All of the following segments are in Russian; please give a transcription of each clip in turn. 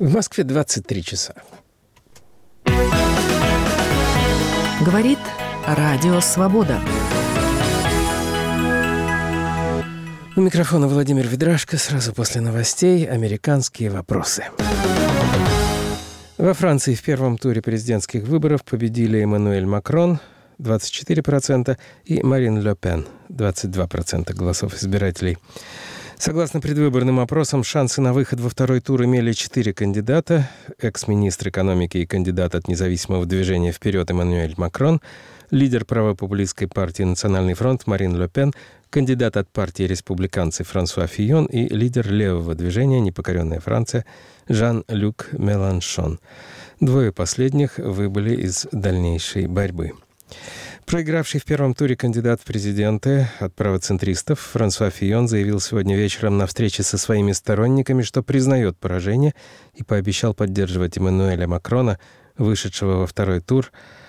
В Москве 23 часа. Говорит Радио Свобода. У микрофона Владимир Ведрашко. Сразу после новостей «Американские вопросы». Во Франции в первом туре президентских выборов победили Эммануэль Макрон 24% и Марин Ле Пен 22% голосов избирателей. Согласно предвыборным опросам, шансы на выход во второй тур имели 4 кандидата. Экс-министр экономики и кандидат от независимого движения «Вперед» Эммануэль Макрон, лидер правопопулистской партии «Национальный фронт» Марин Ле Пен, кандидат от партии республиканцев Франсуа Фийон и лидер левого движения «Непокоренная Франция» Жан-Люк Меланшон. Двое последних выбыли из дальнейшей борьбы. Проигравший в первом туре кандидат в президенты от правоцентристов Франсуа Фийон заявил сегодня вечером на встрече со своими сторонниками, что признает поражение и пообещал поддерживать Эммануэля Макрона, вышедшего во второй тур,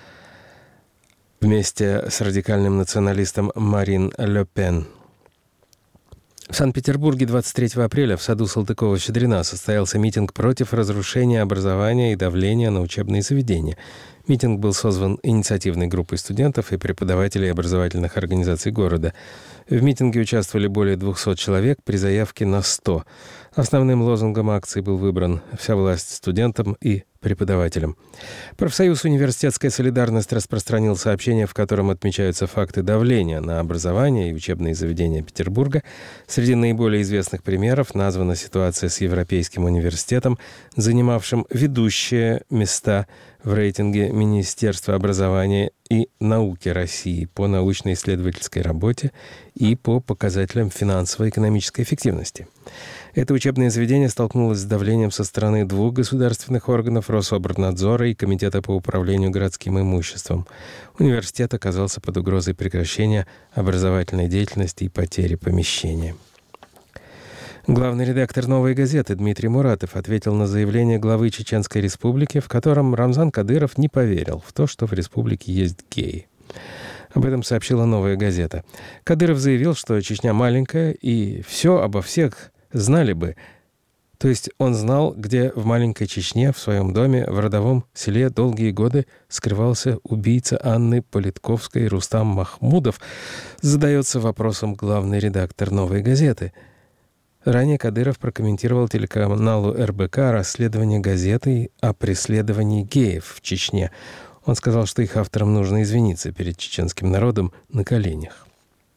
вместе с радикальным националистом Марин Ле Пен. В Санкт-Петербурге 23 апреля в саду Салтыкова-Щедрина состоялся митинг против разрушения образования и давления на учебные заведения. Митинг был созван инициативной группой студентов и преподавателей образовательных организаций города. В митинге участвовали более 200 человек при заявке на 100. Основным лозунгом акции был выбран «Вся власть студентам и преподавателям». Профсоюз «Университетская солидарность» распространил сообщение, в котором отмечаются факты давления на образование и учебные заведения Петербурга. Среди наиболее известных примеров названа ситуация с Европейским университетом, занимавшим ведущие места в рейтинге Министерства образования и науки России по научно-исследовательской работе и по показателям финансово-экономической эффективности. Это учебное заведение столкнулось с давлением со стороны двух государственных органов Рособорнадзора и Комитета по управлению городским имуществом. Университет оказался под угрозой прекращения образовательной деятельности и потери помещения. Главный редактор «Новой газеты» Дмитрий Муратов ответил на заявление главы Чеченской Республики, в котором Рамзан Кадыров не поверил в то, что в республике есть геи. Об этом сообщила «Новая газета». Кадыров заявил, что Чечня маленькая, и все обо всех знали бы. То есть он знал, где в маленькой Чечне, в своем доме, в родовом селе долгие годы скрывался убийца Анны Политковской Рустам Махмудов, задается вопросом главный редактор «Новой газеты». Ранее Кадыров прокомментировал телеканалу РБК расследование газеты о преследовании геев в Чечне. Он сказал, что их авторам нужно извиниться перед чеченским народом на коленях.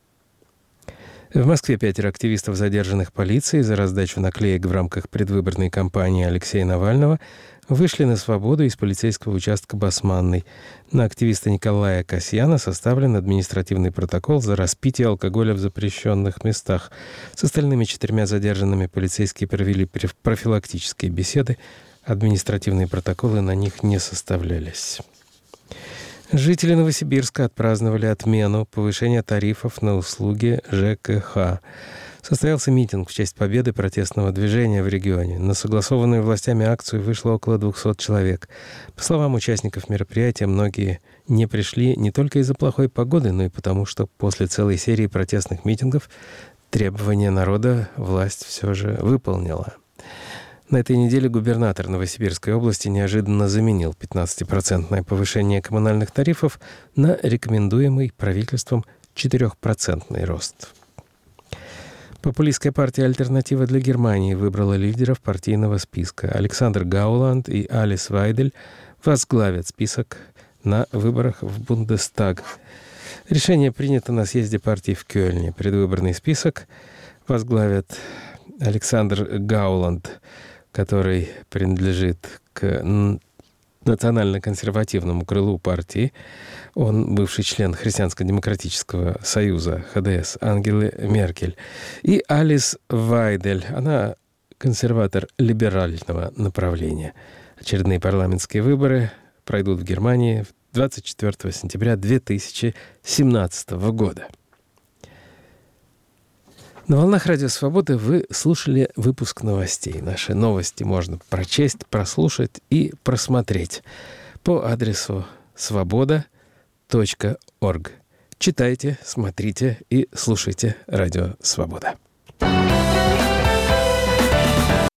В Москве 5 активистов, задержанных полицией за раздачу наклеек в рамках предвыборной кампании Алексея Навального, вышли на свободу из полицейского участка Басманной. На активиста Николая Касьяна составлен административный протокол за распитие алкоголя в запрещенных местах. С остальными 4 задержанными полицейские провели профилактические беседы. Административные протоколы на них не составлялись. Жители Новосибирска отпраздновали отмену повышения тарифов на услуги ЖКХ. Состоялся митинг в честь победы протестного движения в регионе. На согласованную властями акцию вышло около 200 человек. По словам участников мероприятия, многие не пришли не только из-за плохой погоды, но и потому, что после целой серии протестных митингов требования народа власть все же выполнила. На этой неделе губернатор Новосибирской области неожиданно заменил 15% повышение коммунальных тарифов на рекомендуемый правительством 4% рост. Популистская партия «Альтернатива для Германии» выбрала лидеров партийного списка. Александр Гауланд и Алис Вайдель возглавят список на выборах в Бундестаг. Решение принято на съезде партии в Кёльне. Предвыборный список возглавят Александр Гауланд, который принадлежит к национально-консервативному крылу партии. Он бывший член Христианско-демократического союза ХДС Ангелы Меркель. И Алис Вайдель, она консерватор либерального направления. Очередные парламентские выборы пройдут в Германии 24 сентября 2017 года. На волнах Радио Свободы вы слушали выпуск новостей. Наши новости можно прочесть, прослушать и просмотреть по адресу svoboda.org. Читайте, смотрите и слушайте Радио Свобода.